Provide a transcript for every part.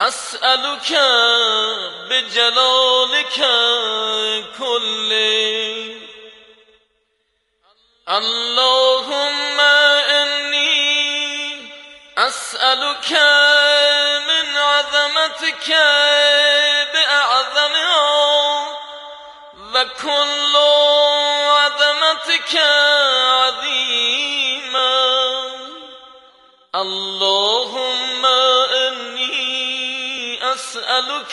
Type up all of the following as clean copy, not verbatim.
أسألك بجلالك كله اللهم إني أسألك من عظمتك بأعظمها وكل عظمتك عظيما اللهم إني أسألك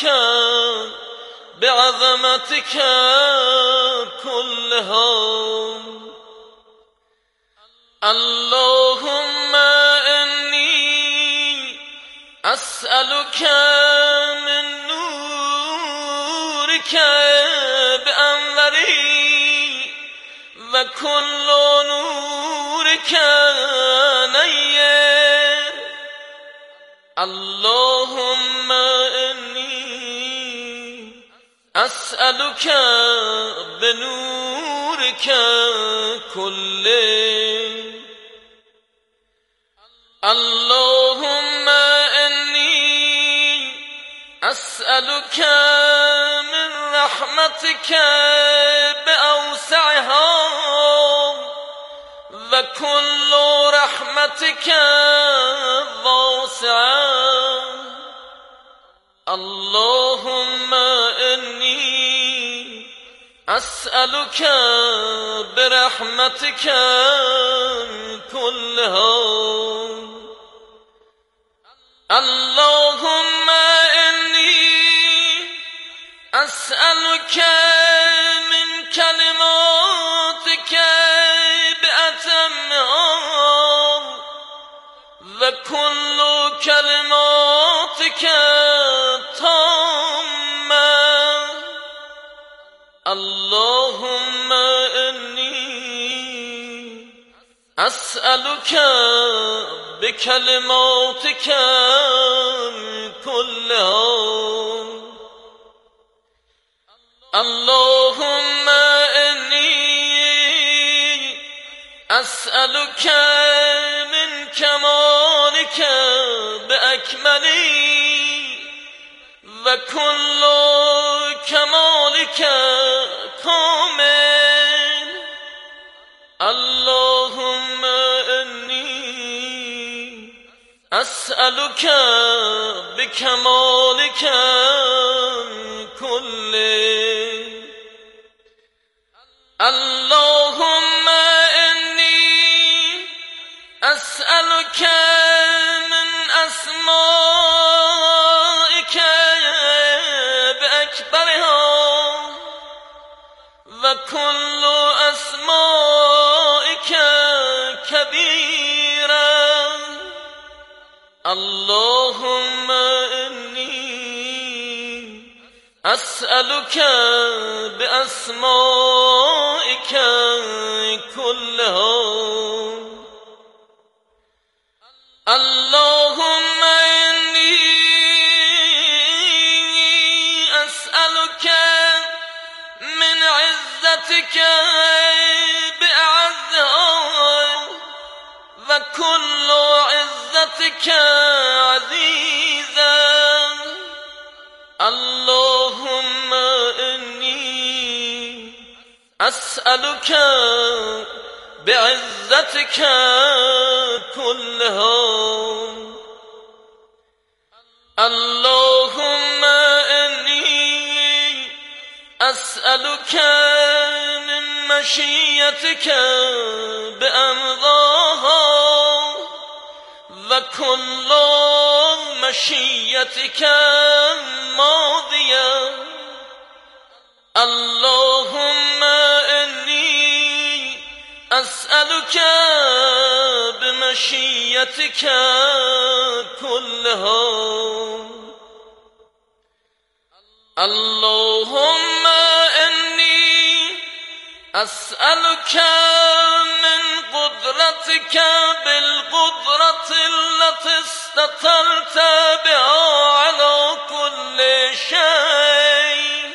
بعظمتك كلها اللهم إني أسألك من نورك بأنوره وكل نورك نير اللهم إني أسألك بنورك كله اللهم إني أسألك من رحمتك بأوسعها وكل رحمتك واسعة اللهم إني أسألك برحمتك كلها اللهم إني أسألك من كلماتك بأتمها وكل كلماتك تامة اللهم إني أسألك بكلماتك كلها اللهم إني أسألك من كمالك بأكمله وكل كمالك كامل اللهم إني أسألك بكمالك كله اللهم إني أسألك من أسمائك بأكبرها وكل أسمائك كبيرا اللهم إني أسألك بأسمائك كلها اللهم إني أسألك من عزتك بأعزها وكل عزتك عزيزا اللهم إني أسألك بعزتك كلها اللهم إني أسألك من مشيتك بأمضاها وكل مشيتك ماضية اللهم إني أسألك بمشيتك كلها اللهم إني أسألك من قدرتك بالقدرة التي استطرت بها على كل شيء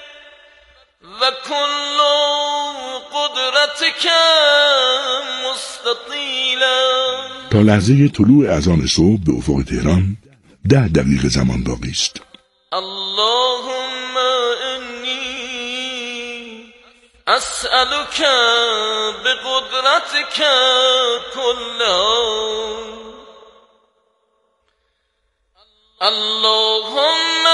وكل قدرتك مستطيلا. تا لحظه طلوع اذان صبح به افق تهران 10 دقیقه زمان باقی است. اللهم انی اسألك بقدرتك كلها اللهم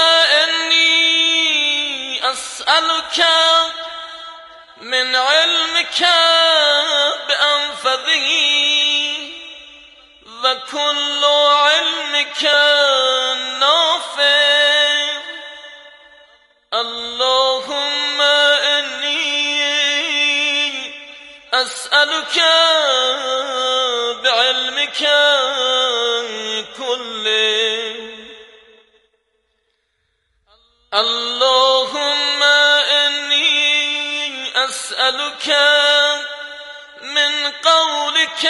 انی اسألك من علمك بأنفذه وكل علمك نافع اللهم إني أسألك بعلمك كله اللهم إني أسألك من قولك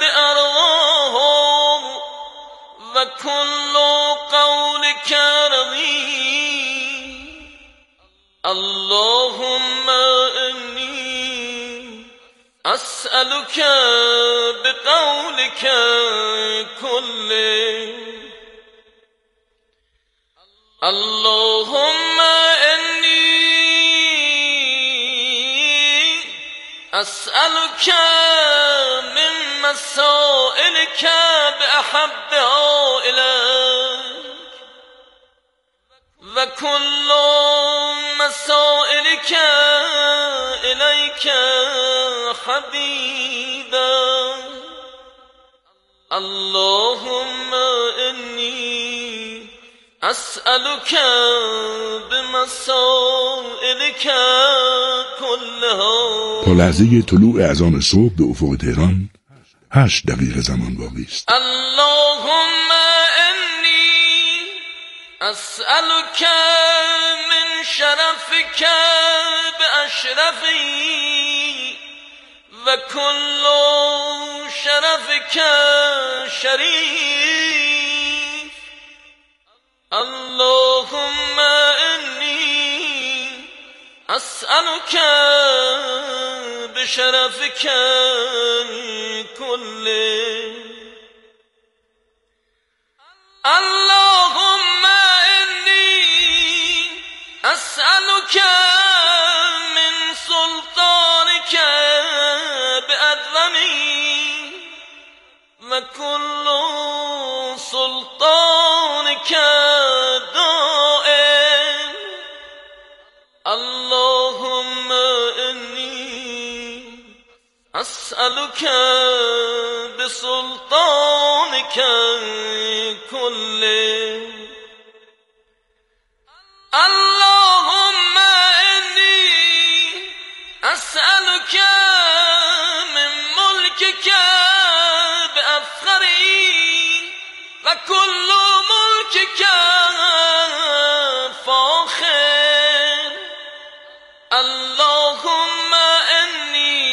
بأرضاه وكل قولك رضي اللهم إني أسألك بقولك كله اللهم إني أسألك من مسائلك بأحبها إليك وكل مسائلك إليك حبيبا اللهم إني أسألك بمسائلك كلها. تا لحظه طلوع اذان صبح به افق تهران 8 دقیقه زمان باقی است. اللهم إني أسألك من شرفك بأشرفي وكل شرفك شريف اللهم إني أسألك بشرفك كله اللهم إني أسألك من سلطانك بأدرمي وكل سلطانك دائم اللهم إني أسألك بسلطانك كله اللهم إني أسألك من ملكك بأفخري وكل ملكك فاخر اللهم إني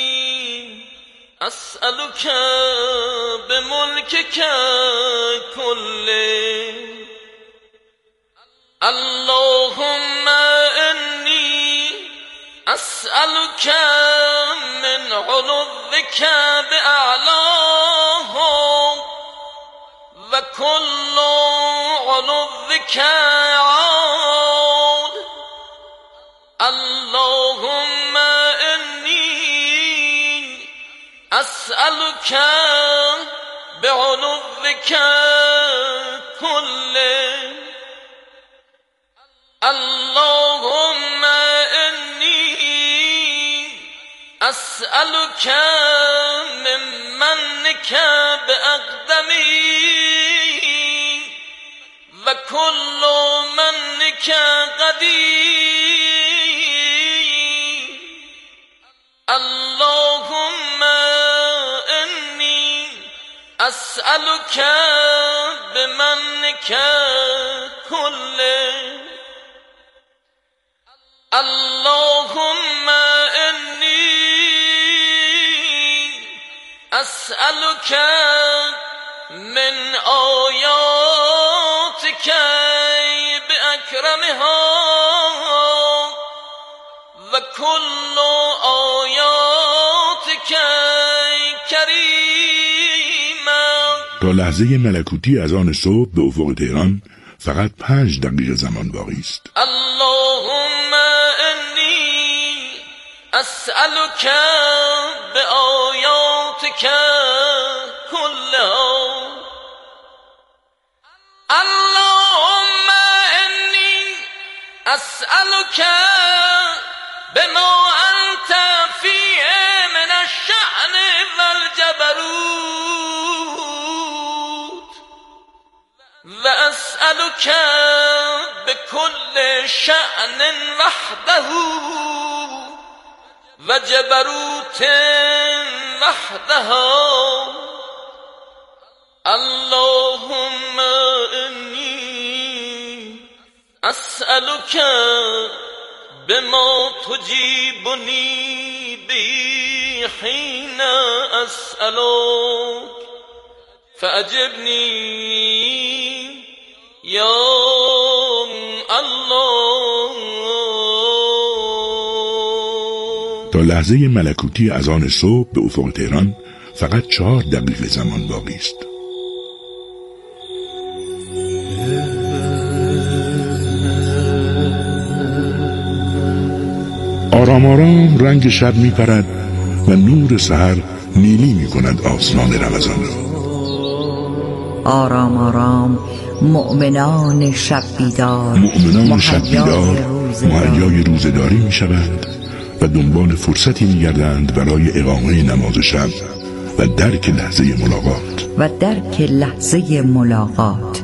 أسألك بملكك كله اللهم إني أسألك من علوك بأعلاه وكل علوك عال اللهم إني أسألك بعلوك كله اللهم إني أسألك من منك بأقدمي وكل منك قدير اللهم إني أسألك بمنك كله اللهم إني أسألك من آياتك بأكرمها وكل آياتك كريما. تا لحظه ملکوتی از آن صبح به افق تهران فقط 5 دقیقه زمان باقی است. اللهم انی اسألک بآیاتک کلها اللهم انی اسألک بما انت فیه من الشأن والجبروت و اسألک بكل شأن وحده و جبروت وحدها اللهم انی اسألک بما تجیبنی به حین اسألک فأجبنی یا الله. تا لحظه ملکوتی از آن صبح به افق تهران فقط 4 دقیقه زمان باقی است. آرام آرام رنگ شب می پرد و نور سحر نیلی می کند آسمان رمضان را. آرام آرام مؤمنان شب بیدار مهیای روزداری می شوند و دنبال فرصتی می گردند برای اقامه نماز شب و درک لحظه ملاقات.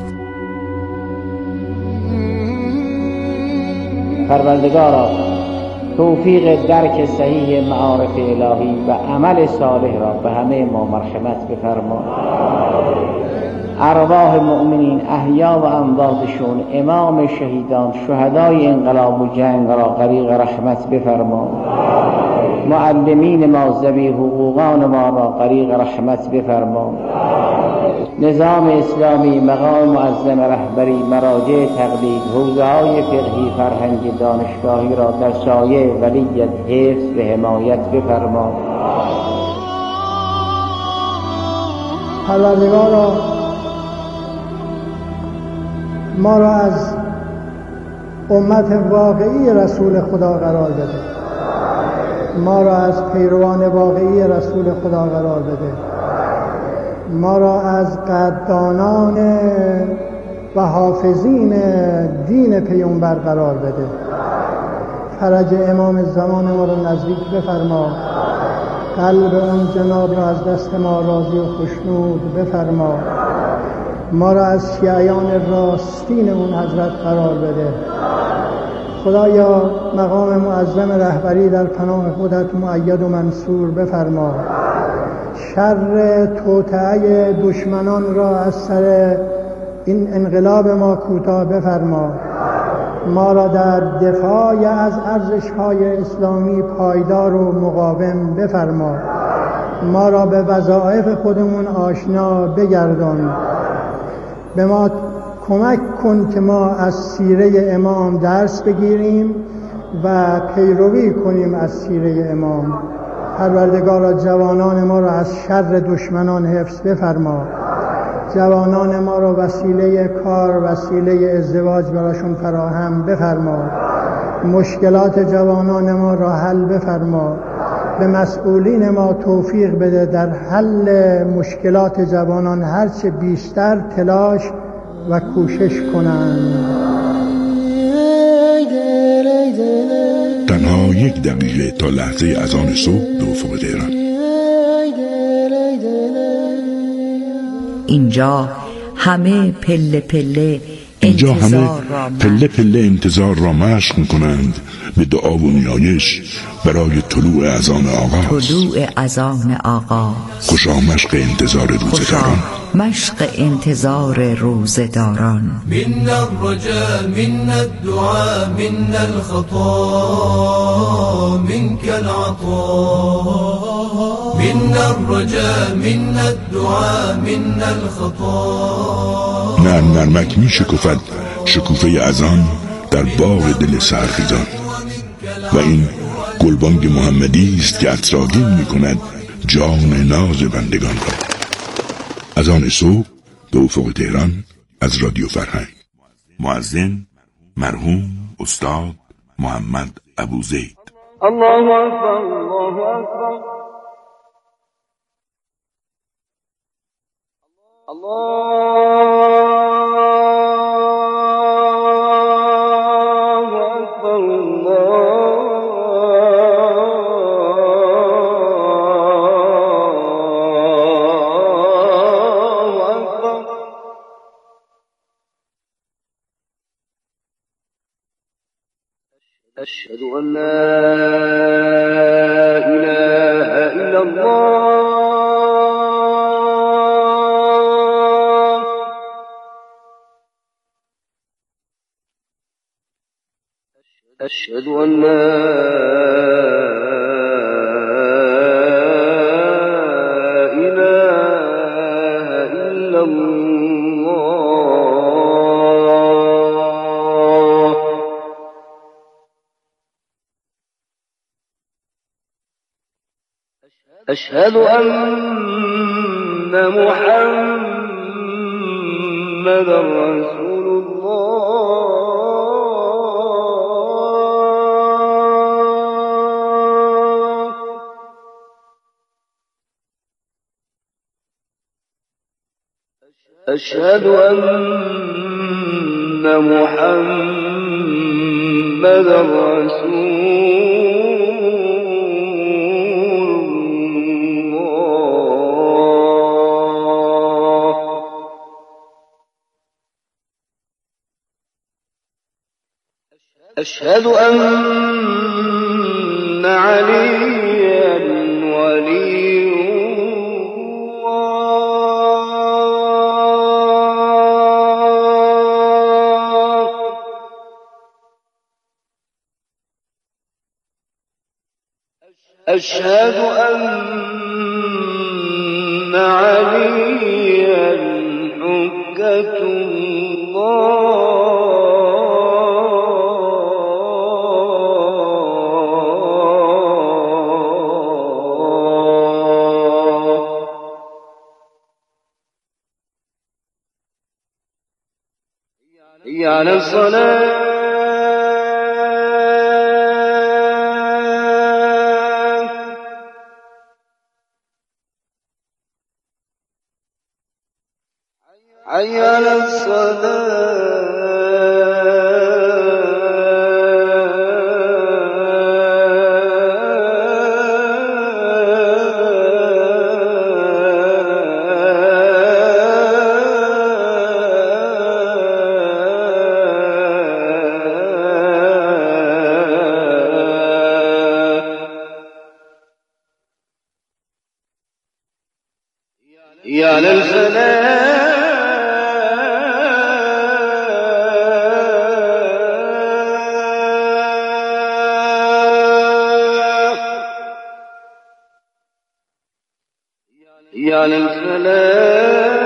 پروردگارا توفیق درک صحیح معارف الهی و عمل صالح را به همه ما مرحمت بفرما. ارواح مؤمنین احیا و امواتشون، امام شهیدان، شهدای انقلاب و جنگ را غریق رحمت بفرما. معلمین ما، ذوی حقوقان ما را غریق رحمت بفرما. نظام اسلامی، مقام معظم رهبری، مراجع تقلید، حوزه‌های فقهی، فرهنگی، دانشگاهی را در سایه ولیت حفظ و حمایت بفرما. پروردگارا ما را از امت واقعی رسول خدا قرار بده، ما را از پیروان واقعی رسول خدا قرار بده، ما را از قدردانان و حافظین دین پیامبر قرار بده. فرج امام زمان ما را نزدیک بفرما، قلب اون جناب را از دست ما راضی و خوشنود بفرما. ما را از شیعیان راستین اون حضرت قرار بده. خدایا مقام معظم رهبری در پناه خودت مؤید و منصور بفرما. شر توطئه دشمنان را از سر این انقلاب ما کوتاه بفرما. ما را در دفاع از ارزش‌های اسلامی پایدار و مقاوم بفرما. ما را به وظایف خودمون آشنا بگردان. به ما کمک کن که ما از سیره امام درس بگیریم و پیروی کنیم از سیره امام. پروردگارا جوانان ما را از شر دشمنان حفظ بفرما. جوانان ما را وسیله کار، وسیله ازدواج براشون فراهم بفرما. مشکلات جوانان ما را حل بفرما. به مسئولین ما توفیق بده در حل مشکلات جوانان هرچه بیشتر تلاش و کوشش کنند. تنها 1 دقیقه تا لحظه اذان صبح به افق تهران. اینجا همه پله پله انتظار را مشق می‌کنند به دعا و نیایش برای طلوع اذان آغاز. خوشا مشق انتظار روزداران. منا الرجاء منا الدعاء منا الخطا منك العطاء. منا الرجاء منا الدعاء منا الخطا. نرمک می شکفد شکوفه اذان در باغ دل سحرخیزان و این گلبانگ محمدی است که عطرآگین می کند جان ناز بندگان را. از آن صبح به افق تهران از رادیو فرهنگ. مؤذن مرحوم استاد محمد ابوزید. الله اکبر الله اکبر أشهد أن لا إله إلا الله أشهد أن لا إله إلا الله أشهد أن محمدا رسول الله أشهد أن محمدا رسول أشهد أن عليا ولي الله أشهد أن عليا حجة الله على الصلاة حي على يا للفلاح يا للفلاح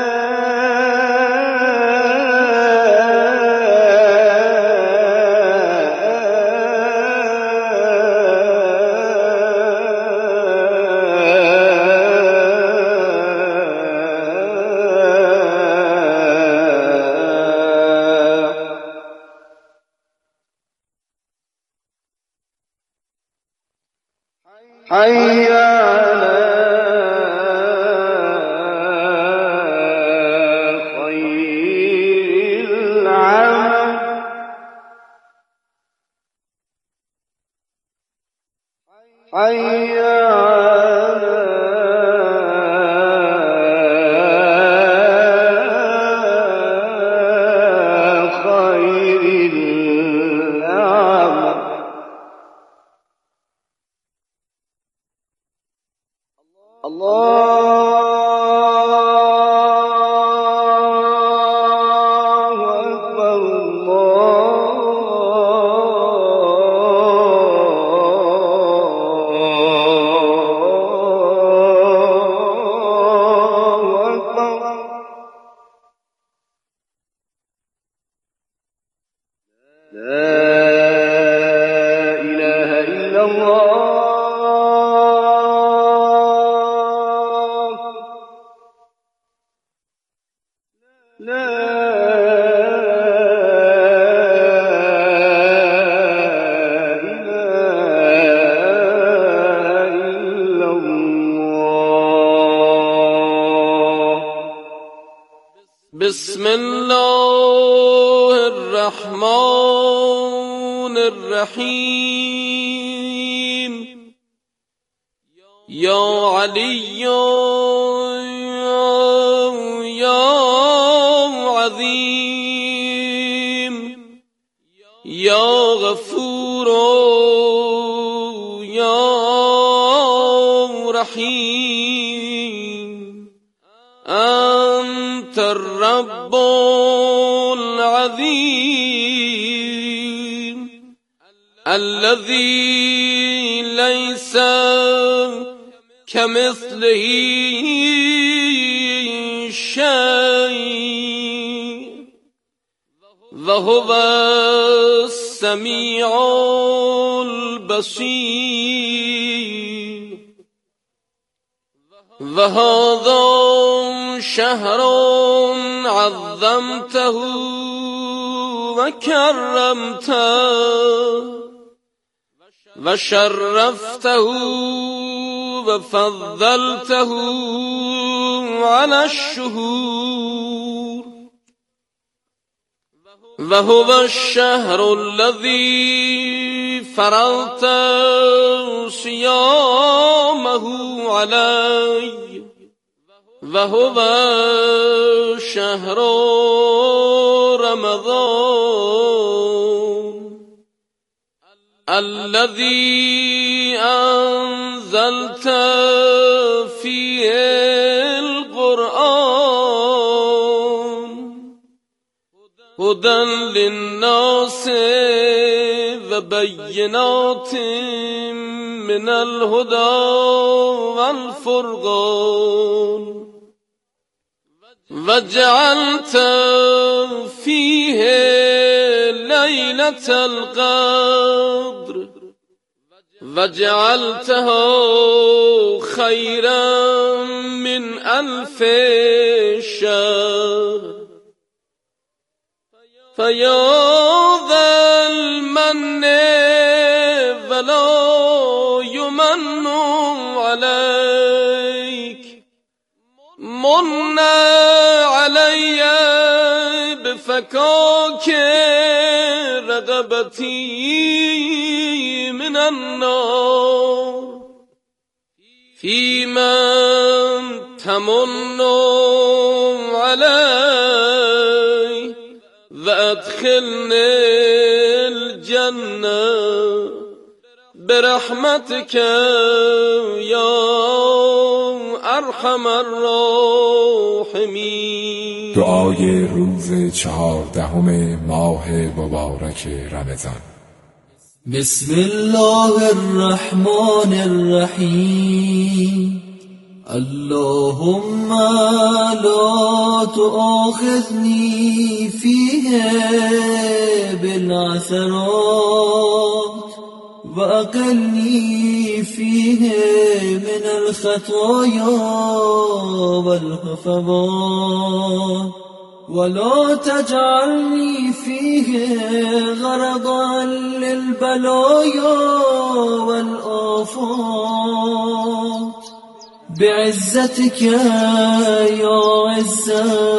حي على خير العمل حي على خير العمل الله أكبر الله أكبر لا إله إلا الله الرحمن الرحیم یا علی یا عظیم یا غفور یا رحیم انت الرب العظیم الذي ليس كمثله شيء وهو السميع البصير وهذا شهر عظمته وكرمته وشرفته وفضلته على الشهور وهو الشهر الذي فرضت صيامه علي وهو شهر رمضان الذي أنزلت فيه القرآن هدى للناس وبينات من الهدى والفرقان وجعلت فيه ليلة القدر وجعلتها خيرا من 1000 شهر فيا ذا المن ولا يمن عليك من علي بفكاك رغبتي من النار في من تمن علي وادخلني الجنة برحمتك يا ارحم الراحمین. دعای روز 14 ماه مبارک رمضان. بسم الله الرحمن الرحیم. اللهم لا تؤاخذني فيه بالعثرات وأقلني فيه من الخطايا والهفوات ولا تجعلني فيه غرضا للبلايا والآفات بعزتك يا عز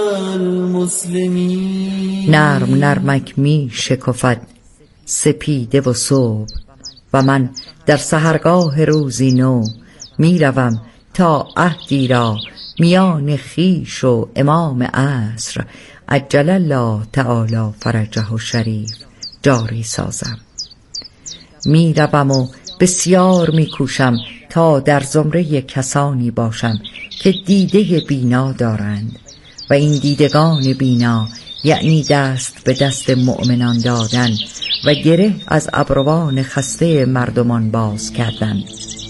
المسلمين. نرم نرمک می شکفد سپیده و صبح و من در سحرگاه روزی نو می روم تا عهدی را میان خویش و امام عصر عجل الله تعالی فرجه الشریف جاری سازم. می روم و بسیار می کوشم تا در زمره کسانی باشم که دیده بینا دارند و این دیدگان بینا یعنی دست به دست مؤمنان دادن و گره از ابروان خسته مردمان باز کردن.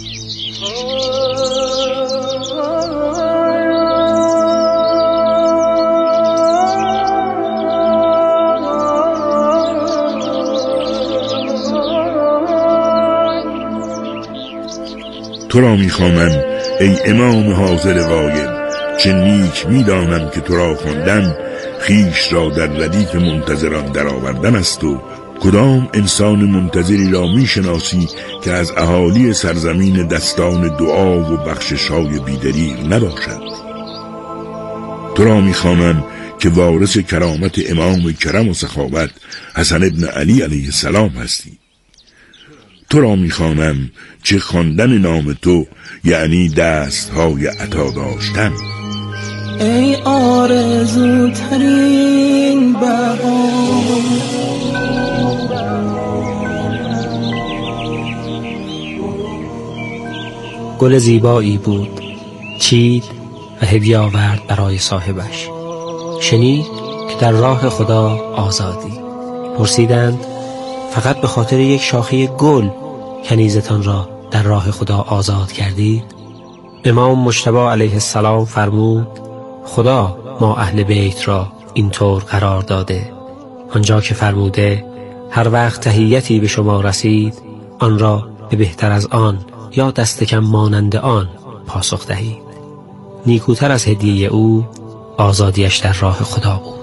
تو را میخوانم ای امام حاضر غایب، چه نیک میدانم که تو را خواندن خیش را در ردیف منتظران درآوردن است و کدام انسان منتظری را میشناسی که از اهالی سرزمین دستان دعا و بخشش‌های بی‌دریغ نباشد. تو را میخوانم که وارث کرامت امام کرم و سخاوت حسن ابن علی علیه السلام هستی. تو را میخوانم چه خواندن نام تو یعنی دستهای عطا داشتن. ای آرزوترین بهار، گل زیبایی بود، چید و هدیه آورد برای صاحبش. شنید که در راه خدا آزادی. پرسیدند فقط به خاطر یک شاخه گل کنیزتان را در راه خدا آزاد کردید؟ امام مجتبی علیه السلام فرمود خدا ما اهل بیت را اینطور قرار داده، آنجا که فرموده هر وقت تحیتی به شما رسید آن را به بهتر از آن یا دست کم مانند آن پاسخ دهید. نیکوتر از هدیه او آزادیش در راه خدا بود.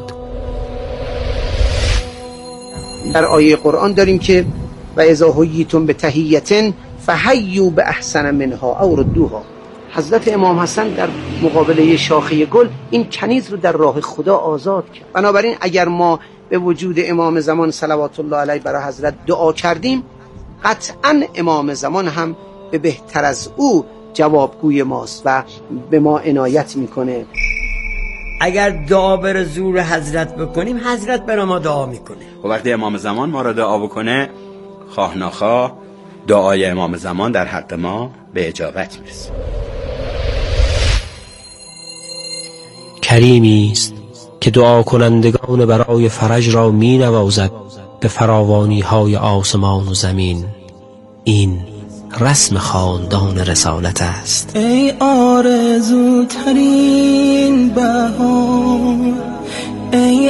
در آیه قرآن داریم که و اذا حییتم بتحیة فحیوا باحسن منها او ردوها. حضرت امام حسن در مقابله شاخه گل این کنیز رو در راه خدا آزاد کرد. بنابراین اگر ما به وجود امام زمان صلوات الله علیه برای حضرت دعا کردیم، قطعا امام زمان هم به بهتر از او جوابگوی ماست و به ما عنایت میکنه. اگر دعا بر زور حضرت بکنیم حضرت برای ما دعا میکنه. و وقتی امام زمان ما را دعا بکنه، خواه نخواه دعای امام زمان در حق ما به اجابت میرسه. کریمی است که دعا کنندگان برای فرج را می نوازد به فراوانی های آسمان و زمین. این رسم خاندان رسالت است. ای آرزوترین بهار، ای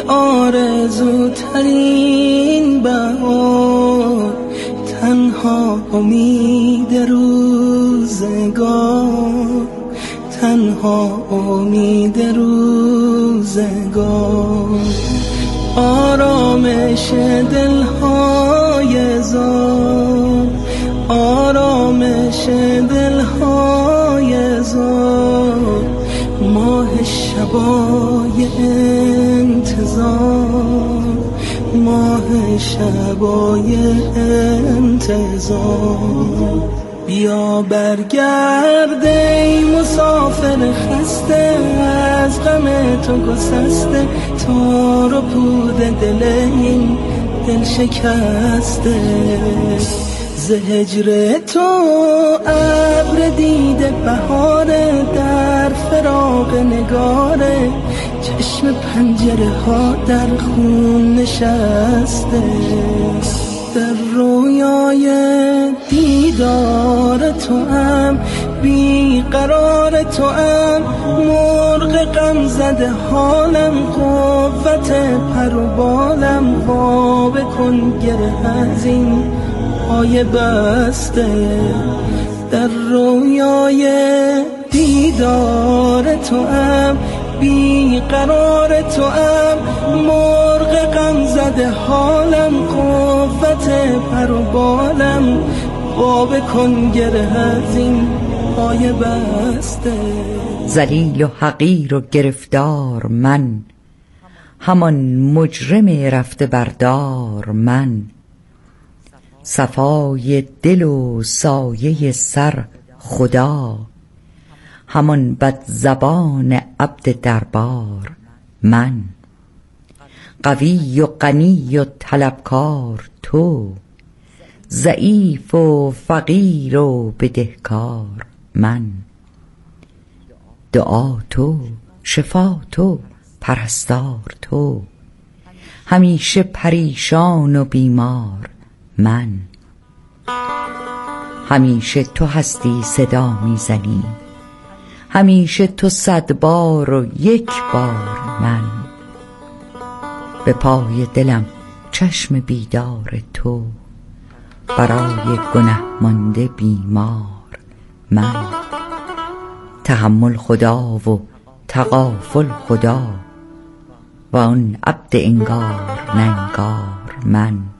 آرزوترین بهار، تنها امید روزگار، تنها امید روزگار، آرامش دلهای زار، آرامش دلهای زار، ماه شبای انتظار، ماه شبای انتظار. بیا برگرد ای مسافر خسته، از غم تو گسسته، تار و پود دل این دل شکسته. ز هجر تو ابر دیده بهاره، در فراق نگاره، چشم پنجره ها در خون نشسته. در رویای دیدار تو ام، بیقرار تو ام، مرغ غم زده حالم، قوت پر و بالم، خواب کن گره از این پای بسته. در رویای دیدار تو ام، بیقرار تو ام، مرغ غم زده حالم، قوت پر و بالم، خواب کن گره از این پای بسته. ذلیل و حقیر و گرفتار من، همان مجرم رفته بردار من، صفای دل و سایه سر خدا، همان بد زبان عبد دربار من. قوی و غنی و طلبکار تو، ضعیف و فقیر و بدهکار من. دعا تو، شفا تو، پرستار تو، همیشه پریشان و بیمار من. همیشه تو هستی صدا میزنی، همیشه تو 100 بار و 1 بار من. به پای دلم چشم بیدار تو، برای گنه مانده بیمار من. تحمل خدا و تغافل خدا، و آن عبد انگار ننگار من.